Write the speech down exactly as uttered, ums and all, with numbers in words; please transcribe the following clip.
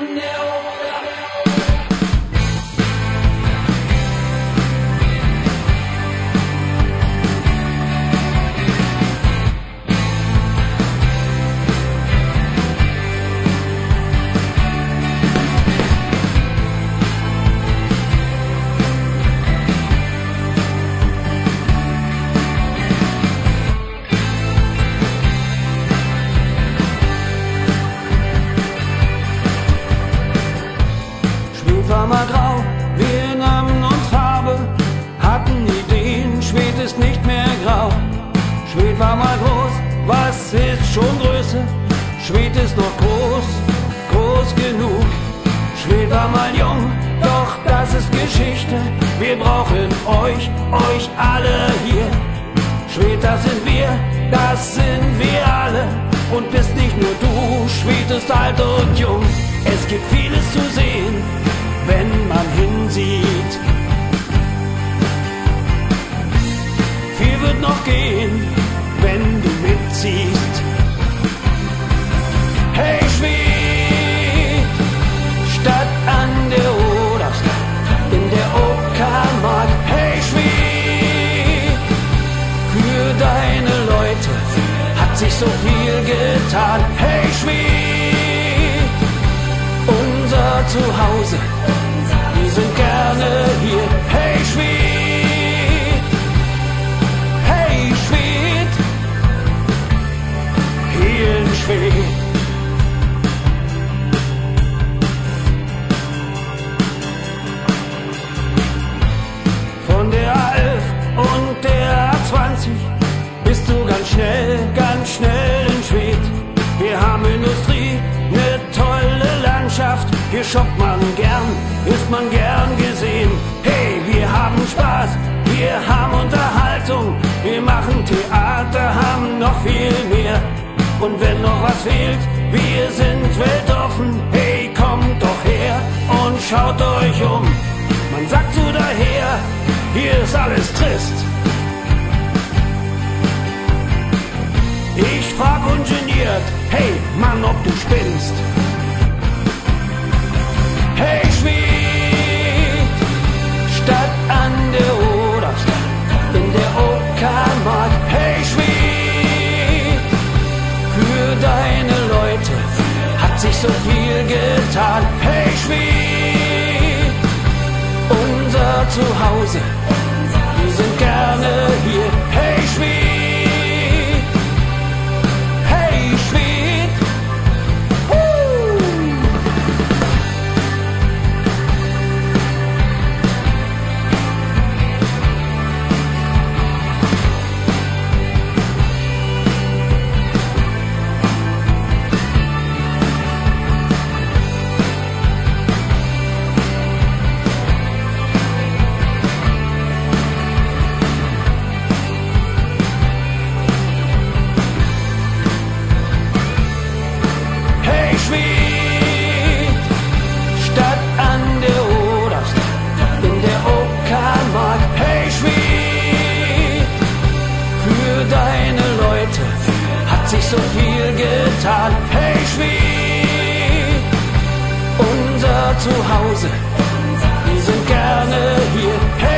an der Oder. War mal grau, wir nahmen uns Farbe, hatten Ideen, Schwedt ist nicht mehr grau. Schwedt war mal groß, was ist schon Größe? Schwedt ist noch groß, groß genug. Schwedt war mal jung, doch das ist Geschichte. Wir brauchen euch, euch alle hier. Schwedt, das sind wir, das sind wir alle. Und bist nicht nur du, Schwedt ist alt und jung. Es gibt vieles zu sehen, wenn man hinsieht. Viel wird noch gehen, wenn du mitziehst. Hey Schwedt, Stadt an der Oder, in der Uckermark. Hey Schwedt, für deine Leute hat sich so viel getan. Hey Schwedt, unser Zuhause, wir sind gerne hier. Hey Schwedt, hey Schwedt, hier in Schwedt. Von der A elf und der A zwanzig bist du ganz schnell, ganz schnell in Schwedt. Wir haben Industrie, ne tolle Landschaft. Hier shoppt man gern, ist man gern gesehen. Hey, wir haben Spaß, wir haben Unterhaltung. Wir machen Theater, haben noch viel mehr. Und wenn noch was fehlt, wir sind weltoffen. Hey, kommt doch her und schaut euch um. Man sagt so daher, hier ist alles trist. Ich frag ungeniert, hey Mann, ob du spinnst. Hey Schwedt, Stadt an der Oder, in der Uckermark. Hey Schwedt, für deine Leute hat sich so viel getan. Hey Schwedt, unser Zuhause, wir sind gerne hier. Hey Schwedt, so viel getan. Hey Schwedt, unser Zuhause, wir sind gerne hier. Hey